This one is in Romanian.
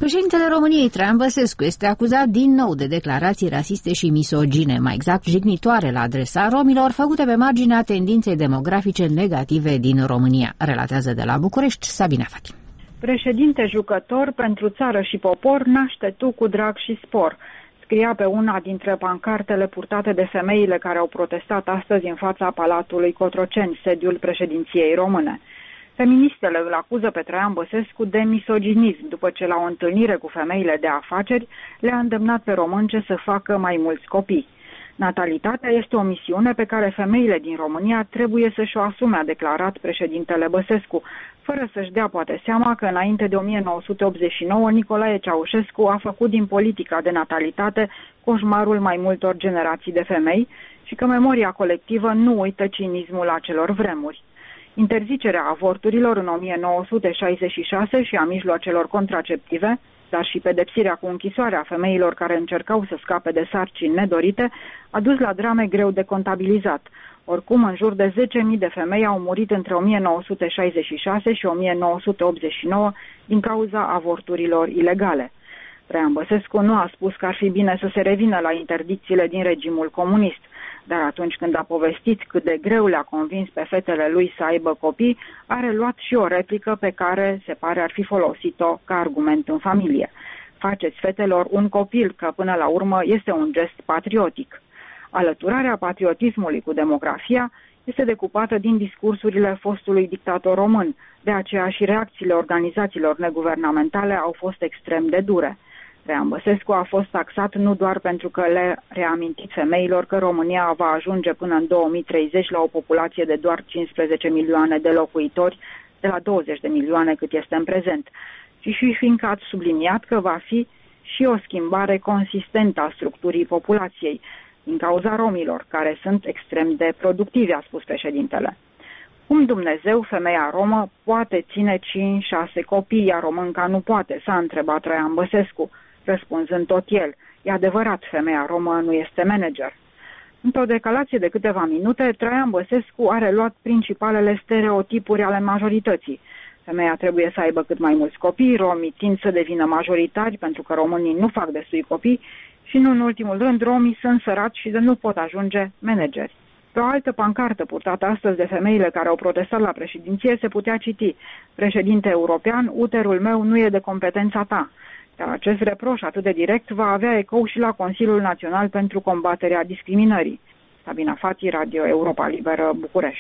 Președintele României, Traian Băsescu, este acuzat din nou de declarații rasiste și misogine, mai exact jignitoare la adresa romilor, făcute pe marginea tendinței demografice negative din România, relatează de la București Sabina Fati. Președinte jucător, pentru țară și popor, naște tu cu drag și spor, scria pe una dintre pancartele purtate de femeile care au protestat astăzi în fața Palatului Cotroceni, sediul președinției române. Feministele îl acuză pe Traian Băsescu de misoginism, după ce la o întâlnire cu femeile de afaceri le-a îndemnat pe românce să facă mai mulți copii. Natalitatea este o misiune pe care femeile din România trebuie să-și o asume, a declarat președintele Băsescu, fără să-și dea poate seama că înainte de 1989 Nicolae Ceaușescu a făcut din politica de natalitate coșmarul mai multor generații de femei și că memoria colectivă nu uită cinismul acelor vremuri. Interzicerea avorturilor în 1966 și a mijloacelor contraceptive, dar și pedepsirea cu închisoarea femeilor care încercau să scape de sarcini nedorite, a dus la drame greu de contabilizat. Oricum, în jur de 10.000 de femei au murit între 1966 și 1989 din cauza avorturilor ilegale. Traian Băsescu nu a spus că ar fi bine să se revină la interdicțiile din regimul comunist, dar atunci când a povestit cât de greu le-a convins pe fetele lui să aibă copii, a reluat și o replică pe care se pare ar fi folosit-o ca argument în familie. Faceți fetelor un copil, că până la urmă este un gest patriotic. Alăturarea patriotismului cu demografia este decupată din discursurile fostului dictator român, de aceea și reacțiile organizațiilor neguvernamentale au fost extrem de dure. Traian Băsescu a fost taxat nu doar pentru că le-a reamintit femeilor că România va ajunge până în 2030 la o populație de doar 15 milioane de locuitori, de la 20 de milioane cât este în prezent, ci și fiindcă ați subliniat că va fi și o schimbare consistentă a structurii populației, din cauza romilor, care sunt extrem de productivi, a spus președintele. Cum Dumnezeu, femeia romă, poate ține 5-6 copii, iar românca nu poate, s-a întrebat Traian Băsescu, răspunzând tot el. E adevărat, femeia romă nu este manager. Într-o declarație de câteva minute, Traian Băsescu a reluat principalele stereotipuri ale majorității. Femeia trebuie să aibă cât mai mulți copii, romii tind să devină majoritari pentru că românii nu fac destui copii și, nu în ultimul rând, romii sunt săraci și de nu pot ajunge manageri. Pe o altă pancartă purtată astăzi de femeile care au protestat la președinție se putea citi: Președinte european, uterul meu nu e de competența ta. Iar acest reproș atât de direct va avea ecou și la Consiliul Național pentru combaterea discriminării. Sabina Fati, Radio Europa Liberă, București.